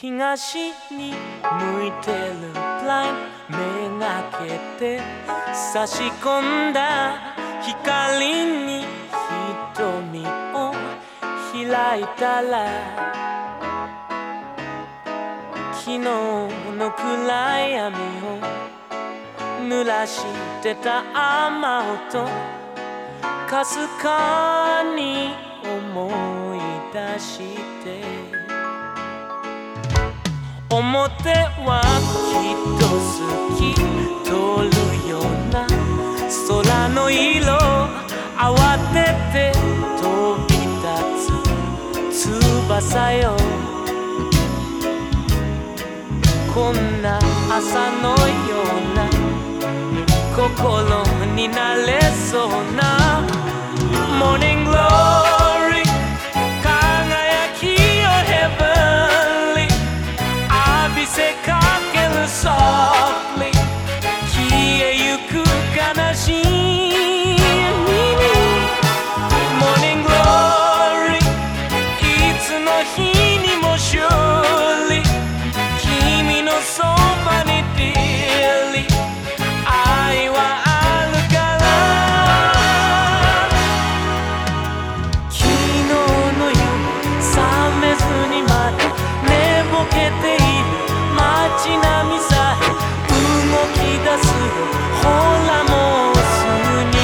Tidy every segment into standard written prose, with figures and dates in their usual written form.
東に向いてるブラインドめがけて差し込んだ光に瞳を開いたら昨日の暗闇を濡らしてた雨音かすかに思い出して表はきっと透き通るような空の色慌てて飛び立つ翼よこんな朝のような心になれそうな Morning Glory 輝きよ Heavenly 浴びせかける Softly 消えゆく悲しみに Morning Glory いつの日にも Surely 君のそばに Dearly 愛はあるから昨日の夢覚めずにまだ寝ぼけている街並みさえ動き出すよほらもうすぐに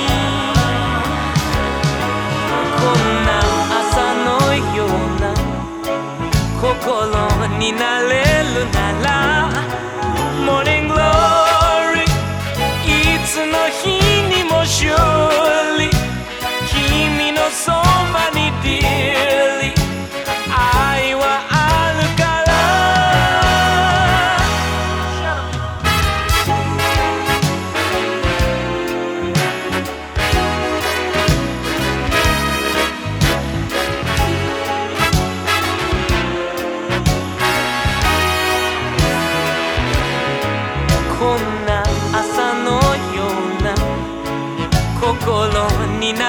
こんな朝のような心になれるなら Morning Glory いつの日にも Surely 君のそばに Dearly 愛はあるからこんな朝のような心にな